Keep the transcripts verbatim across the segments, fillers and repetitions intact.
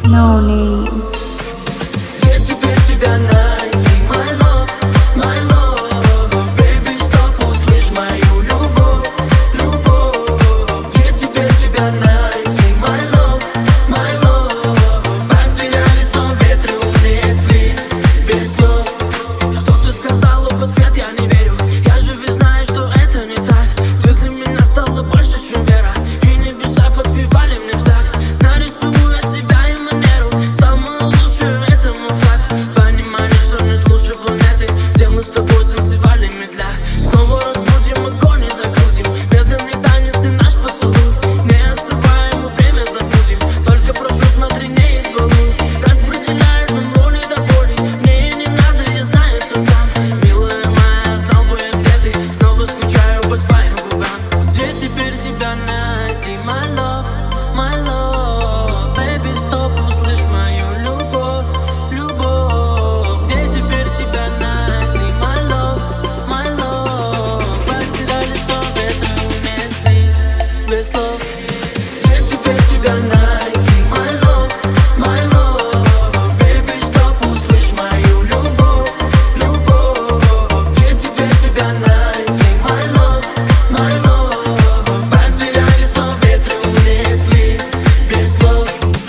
No name. Где теперь тебя найти, my love, my love? Baby, стоп, услышь мою любовь, любовь. Где теперь тебя найти, my love, my love? Потеряли сон, ветры унесли без слов. Что ты сказала в ответ, я не верю. Я же ведь знаю, что это не так. Ты для меня стала больше, чем вера. И небеса подпевали мне в такт. Нарисую от себя и манеру. Самое лучшее, это мой факт. Понимали, что нет лучше планеты. Где мы с тобой танцевали медля. Снова разбудим, огонь и закрутим. Медленный танец и наш поцелуй. Не оставай, мы время забудем. Только прошу, смотри, не избалуй. Распределяют нам роли до боли. Мне и не надо, я знаю все сам. Милая моя, знал бы я, где ты. Снова скучаю по твоим губам. Где теперь тебя найти, my love, my love? Baby, стоп, услышь мою любовь, любовь. Где теперь тебя найти, my love, my love? Потеряли сон, ветры унесли без слов. Где теперь тебя найти, my love, my love? Baby, стоп, услышь мою любовь, любовь. Где теперь тебя найти, my love, my love? Потеряли сон, ветры унесли без слов.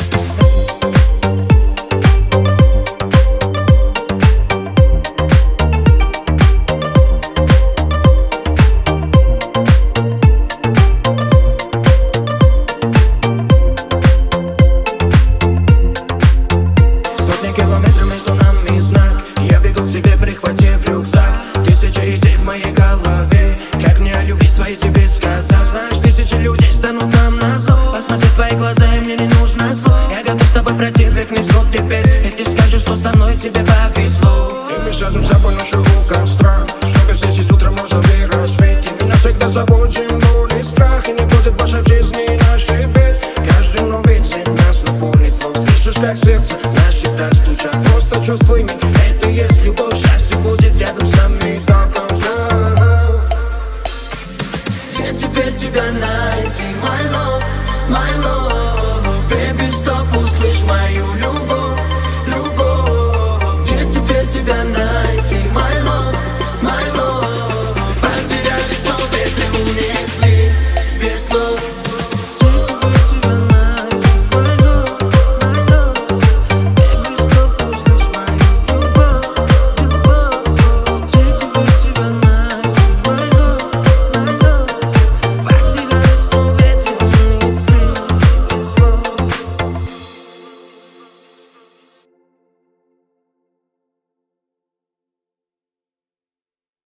Сотни километров между нами знак. Я бегу к тебе, прихватив рюкзак. Тысячи идей в моей голове. Как мне о любви своей тебе сказать? Знаешь, тысячи людей станут нам на зло. Посмотри в твои глаза, и мне не нужно слов. Я готов с тобой пройти век, не взгод теперь. И ты скажешь, что со мной тебе повезло. И мы сядем с тобой ночью у костра. Чтобы здесь и с утром можно в рассвете. Меня всегда заботим боль и страх. И не будет больше в жизни наших бед. Каждый новый день нас наполнит слов. Слышишь, как сердце наши так стучат. Просто чувствуй меня, это есть любовь. Счастье будет рядом с нами до конца. Где теперь тебя найти, my love, my love?